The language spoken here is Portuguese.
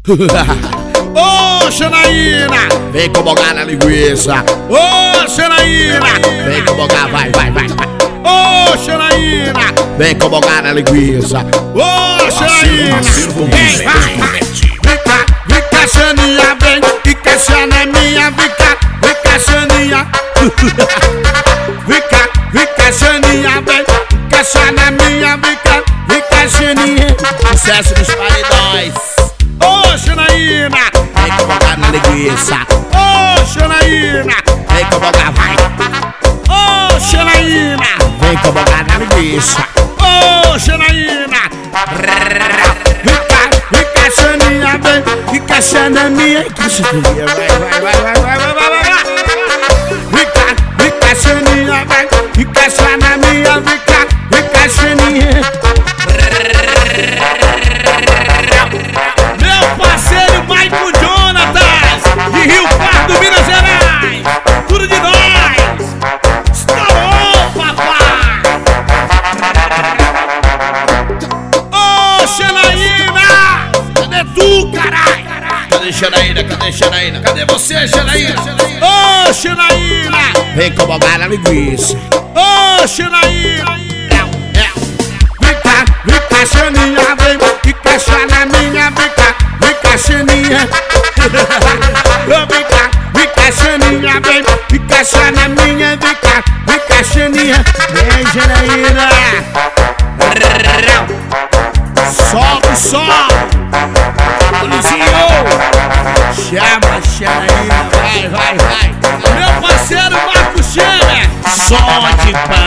Ô, Janaína, vem cobogar na linguiça. Ô, Janaína, vem cobogar, vai. Ô, Janaína, vem cobogar na linguiça. Ô, Janaína, vem, vai. Vem cá, Xaninha, vem, que a Xana é minha. Vem cá, Xaninha. Vem cá, Xaninha, vem, que a Xana é minha. Vem cá, Xaninha. Sucesso dos paredões. Ô, Janaína, vem cobogar na linguiça. Ô, Janaína, vem cobogar, vai. Ô, Janaína, vem cobogar na linguiça. Ô, Janaína, vem cá, Xaninha, vem cá, Xana é minha. Vai. Vem cá, Xaninha, vem cá, Xana é minha. Vem cá, Xaninha. Meu parceiro Michael Jonatas, de Rio Pardo, Minas Gerais. Tudo de nós. Estourou, papai. Ô, Janaína, cadê tu, caralho? Cadê Janaína? Cadê você, Janaína? Ô, Janaína, vem cobogar na linguiça. Ô, Janaína, vem cá, Xaninha, vem cá, Xana é minha. Vem cá, Xaninha. Vem cá, Xaninha, vem cá, Xana é minha. Vem cá, Xaninha. Vem, Janaína. Solta o som. Polizinho, chama, Janaína, vai. Meu parceiro Marco Scherer, som de paz.